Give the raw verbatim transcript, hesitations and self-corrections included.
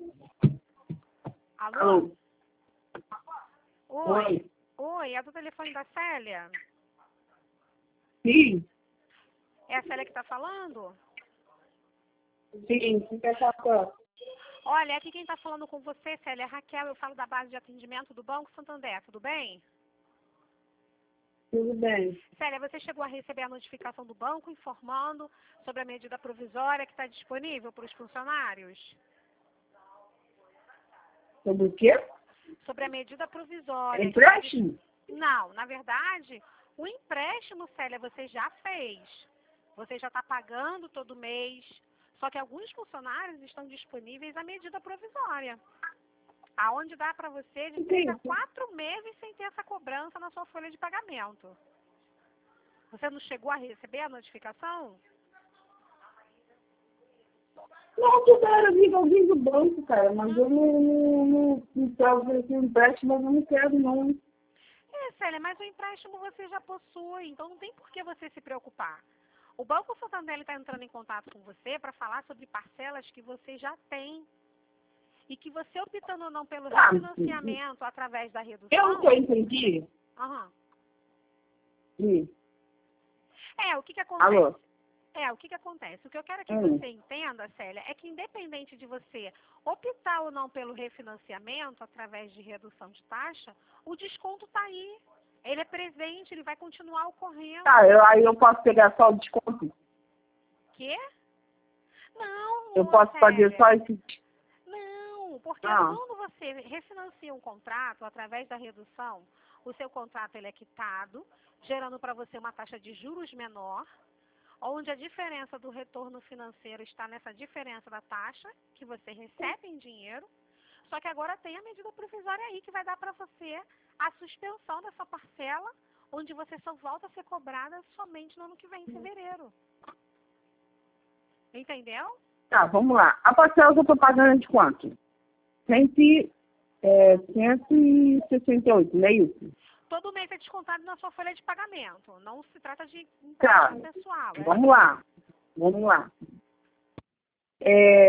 Alô? Alô? Oi. Oi. Oi, é do telefone da Célia? Sim, É a Célia que está falando? sim, quem quer falar? Olha, aqui quem está falando com você, Célia, é Raquel. Eu falo da base de atendimento do Banco Santander. Tudo bem? Tudo bem. Célia, você chegou a receber a notificação do banco informando sobre a medida provisória que está disponível para os funcionários? Sobre o quê? Sobre a medida provisória. que tá dis- Empréstimo? Não, na verdade, o empréstimo, Célia, você já fez. Você já está pagando todo mês. Só que alguns funcionários estão disponíveis a medida provisória. Aonde dá para você de três a Sim. quatro meses sem ter essa cobrança na sua folha de pagamento. Você não chegou a receber a notificação? Não, tudo era vindo alguém do banco, cara, mas eu não, não, não, não quero oferecer empréstimo, mas eu não quero, não. É, Célia, mas o empréstimo você já possui, então não tem por que você se preocupar. O Banco Santander está entrando em contato com você para falar sobre parcelas que você já tem. E que você optando ou não pelo Ah, refinanciamento através da eu redução... que eu entendi. Aham. Sim. É, o que, que acontece? Alô? É, o que, que acontece? O que eu quero que Hum. você entenda, Célia, é que independente de você optar ou não pelo refinanciamento através de redução de taxa, o desconto está aí. Ele é presente, ele vai continuar ocorrendo. Tá, eu, aí eu posso pegar só o desconto? Quê? Não, Eu ô, posso fazer Célia. só esse... Não, porque Ah, quando você refinancia um contrato através da redução, o seu contrato ele é quitado, gerando para você uma taxa de juros menor, onde a diferença do retorno financeiro está nessa diferença da taxa que você recebe em dinheiro. Só que agora tem a medida provisória aí que vai dar para você a suspensão dessa parcela, onde você só volta a ser cobrada somente no ano que vem, em fevereiro. Entendeu? tá, vamos lá. A parcela que eu tô pagando é de quanto? Cento, é, cento e sessenta e oito, não é isso? Todo mês é descontado na sua folha de pagamento. Não se trata de Tá, empréstimo pessoal. É vamos lá. Vamos lá. É,